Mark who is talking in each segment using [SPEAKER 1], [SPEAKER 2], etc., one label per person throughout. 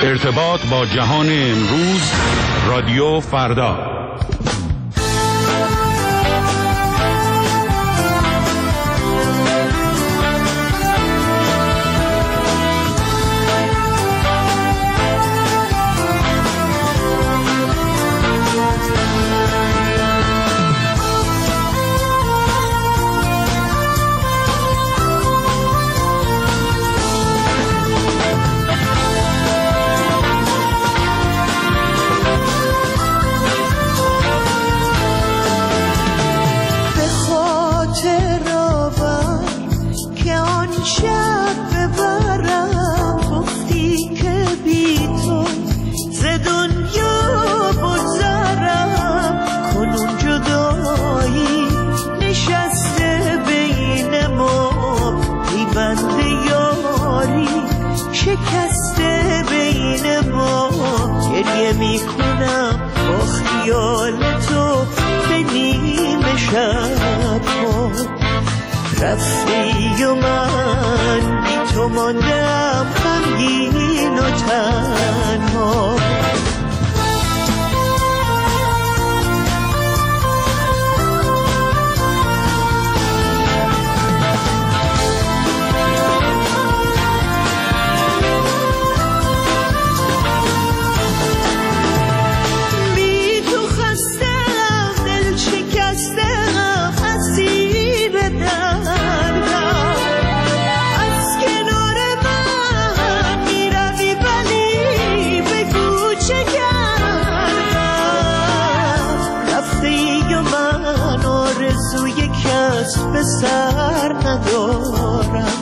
[SPEAKER 1] ارتباط با جهان امروز، رادیو فردا.
[SPEAKER 2] شکسته بین ما گریه میکنم با خیال تو به نیمه شب ها. رفتی و من بی تو ماندم غمگین و تنها. به سر ندارم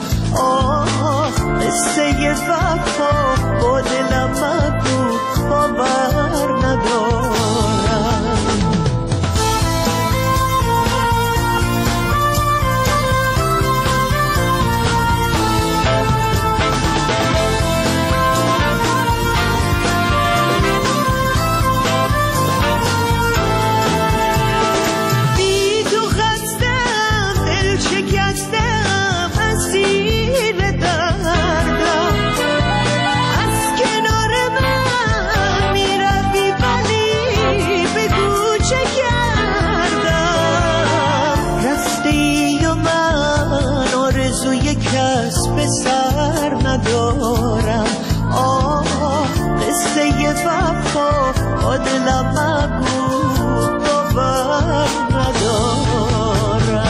[SPEAKER 2] قصه وفا با دلم مگو باور ندارم. به سر ندارم قصه وفا با دلم مگو باور ندارم.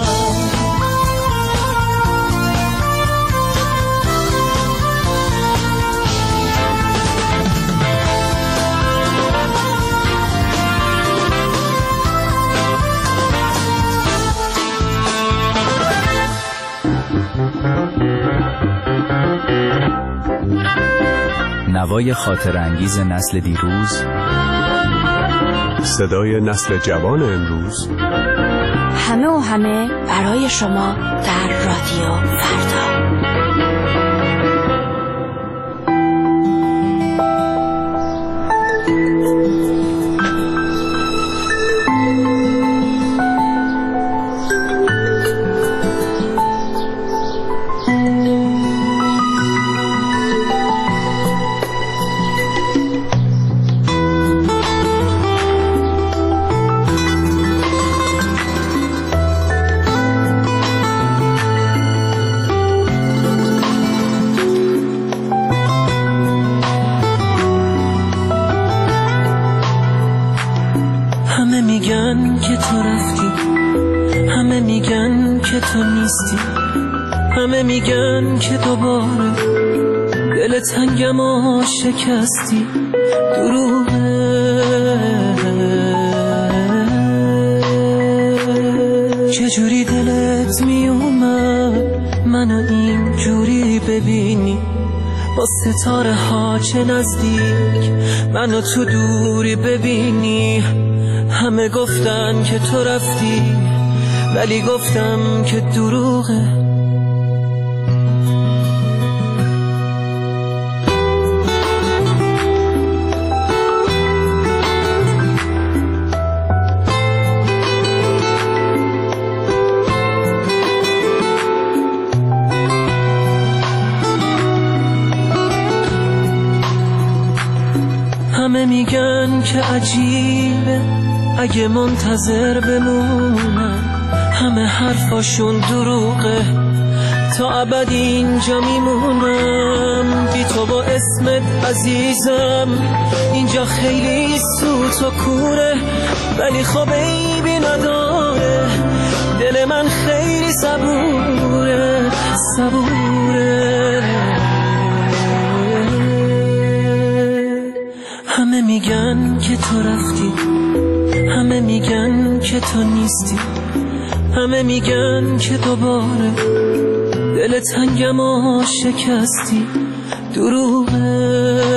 [SPEAKER 3] نوای خاطر انگیز نسل دیروز،
[SPEAKER 4] صدای نسل جوان امروز،
[SPEAKER 5] همه و همه برای شما در رادیو فردا.
[SPEAKER 6] همه میگن که تو رفتی، همه میگن که تو نیستی، همه میگن که دوباره دل تنگم و شکستی. دروغه چجوری دلت میومد منو اینجوری ببینی، با ستاره ها چه نزدیک منو تو دوری ببینی. همه گفتن که تو رفتی ولی گفتم که دروغه. همه میگن که عجیبه اگه منتظر بمونم، همه حرفاشون دروغه، تا ابد اینجا میمونم بی تو با اسمت عزیزم. اینجا خیلی سوت و کوره ولی خب عیبی نداره، دل من خیلی صبوره صبوره. همه میگن که تو رفتی، همه میگن که تو نیستی، همه میگن که دوباره دل تنگم و شکستی، دروغه.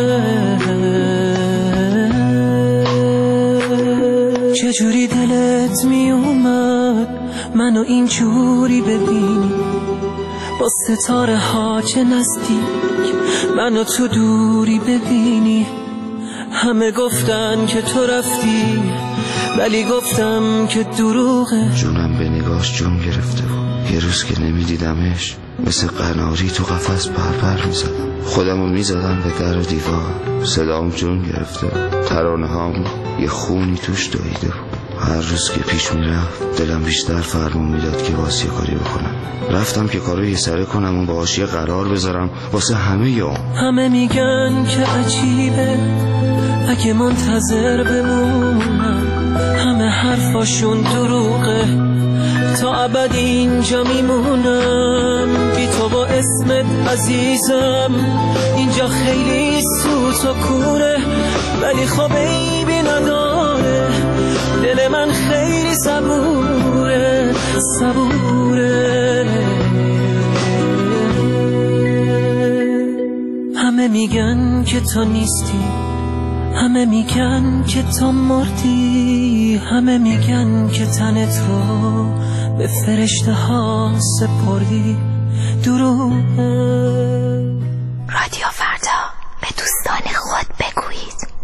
[SPEAKER 6] چجوری دلت میومد منو اینجوری ببینی، با ستاره ها چه نزدیک منو تو دوری ببینی. همه گفتن که تو رفتی ولی گفتم که دروغه.
[SPEAKER 7] جونم به نگاش جون گرفته بود، یه روز که نمیدیدمش مثل قناری تو قفس پر میزدم، خودمو میزدم به در و دیوار، صدام جون گرفته بود، ترانه هام یه خونی توش دویده بود. هر روز که پیش میرفت دلم بیشتر فرمون میداد که واسه کاری بکنم. رفتم که کارو یه سره کنم و باهاش یه قرار بذارم واسه همه
[SPEAKER 6] میگن که عجیبه اگه منتظر بمونم، همه حرفاشون دروغه، تا ابد اینجا میمونم بی تو با اسمت عزیزم. اینجا خیلی سوت و کوره ولی خب عیبی نداره، دل من خیلی صبوره صبوره. همه میگن که تو نیستی، همه میگن که تو مردی، همه میگن که تن تو به فرشته ها سپردی، دروغه.
[SPEAKER 5] رادیو فردا، به دوستان خود بگویید.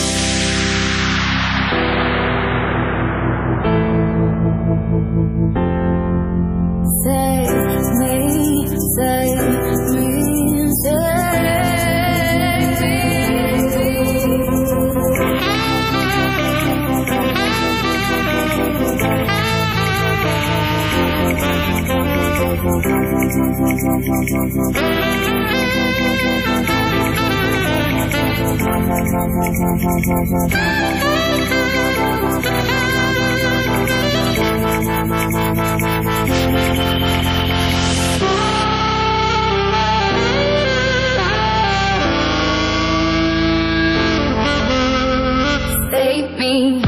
[SPEAKER 8] Save me.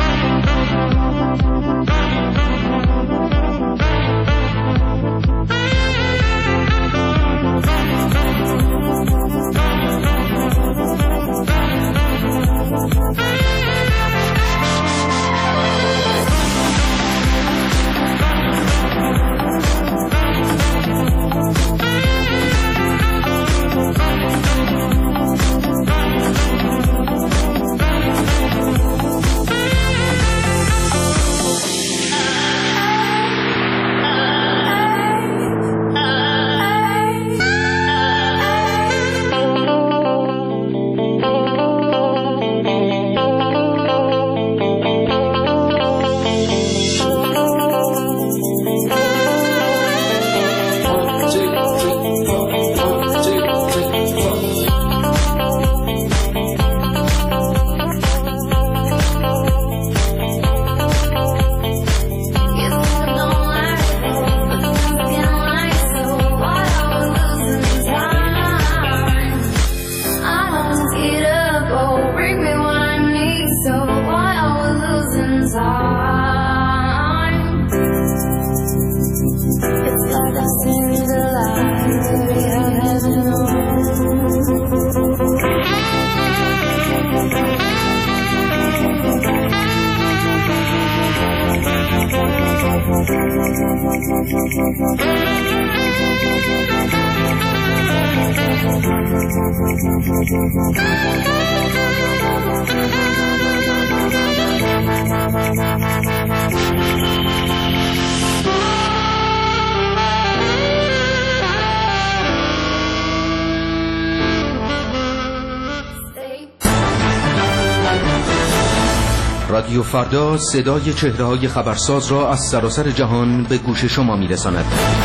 [SPEAKER 8] رادیو فردا صدای چهره‌های خبرساز را از سراسر جهان به گوش شما می‌رساند.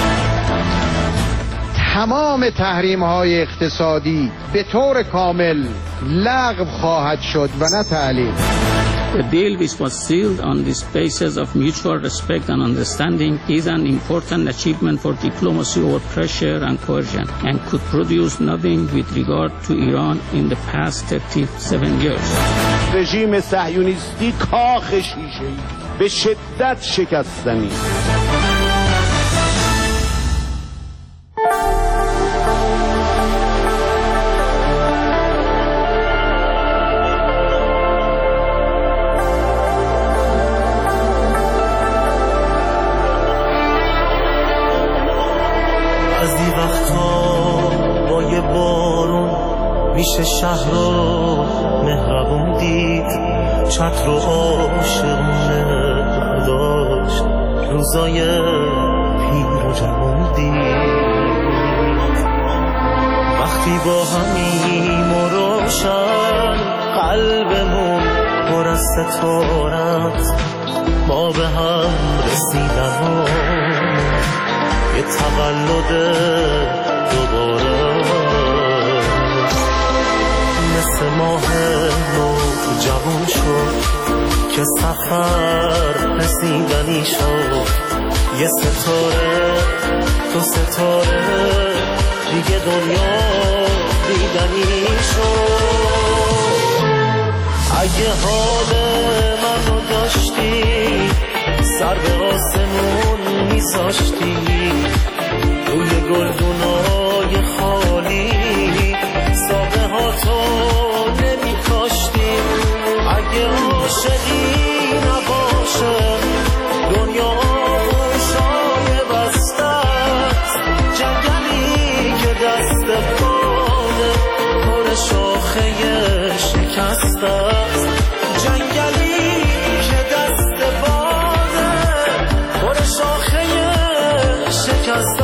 [SPEAKER 9] تمام تحریم‌های اقتصادی به طور کامل لغو خواهد شد و نه تعلیق.
[SPEAKER 10] The deal which was sealed on the basis of mutual respect and understanding is an important achievement for diplomacy over pressure and coercion and could produce nothing with regard to Iran in the past 37 years.
[SPEAKER 11] رژیم صهیونیستی کاخ شیشه‌ای به شدت شکستنی.
[SPEAKER 6] میشه شهر رو مهربون دید، چتر رو عاشقونه برداشت، روزای پیر و جوون دید. وقتی با همیم و روشن قلبمون پر از ستارت، ما به هم رسیدن و یه تولد دوباره مثل ماه نو جوان شد که سفر رسیدنی شد. یه ستاره تو ستاره دیگه دنیا دیدنی شد. اگه حال منو داشتی سر به آسمون میذاشتی، روی گلدونای خالی ساقه ها تو نمی کاشتی. اگه عاشقی نباشه دنیا آغوشای بسته است، جنگلی که دست باده پر شاخه شکست است، جنگلی که دست باده پر شاخه شکست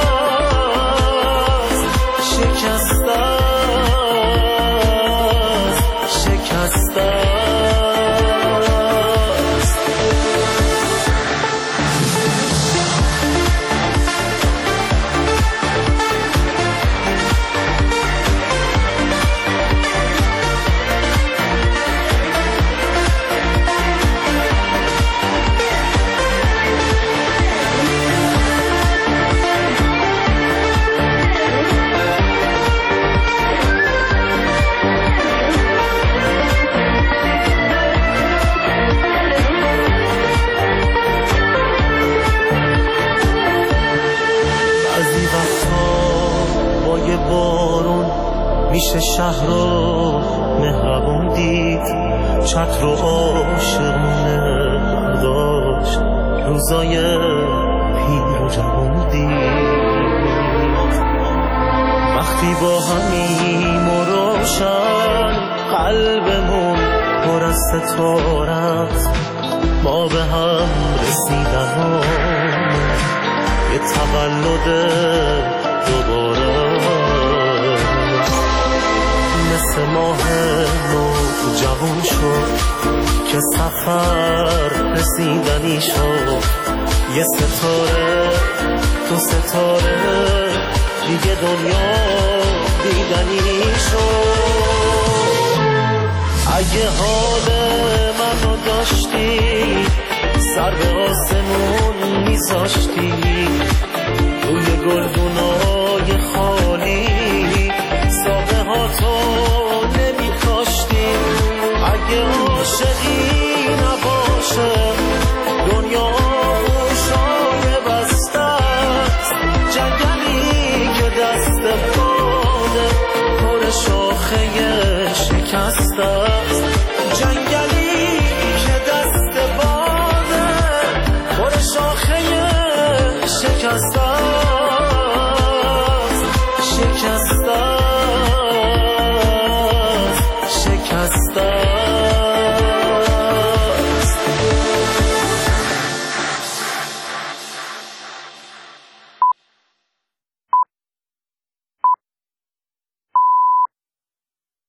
[SPEAKER 6] است، شکست است. میشه شهر رو مهربون دید، چتر رو عاشقونه برداشت، روزای پیر و جوون دید. وقتی با همیم و روشن قلبمون پر از ستارت، ما به هم رسیدن و یه تولد دوباره مثل ماه نو جوان شد که سفر رسیدنی شد. یه ستاره تو ستاره دیگه دنیا دیدنی شد. اگه حال منو داشتی سر به آسمون میذاشتی، روی گلدونای خالی ساقه ها تو نمی کاشتی. اگه عاشقی نباشه دنیا آغوشای بسته است، جنگلی که دست باده پر شاخه شکست است.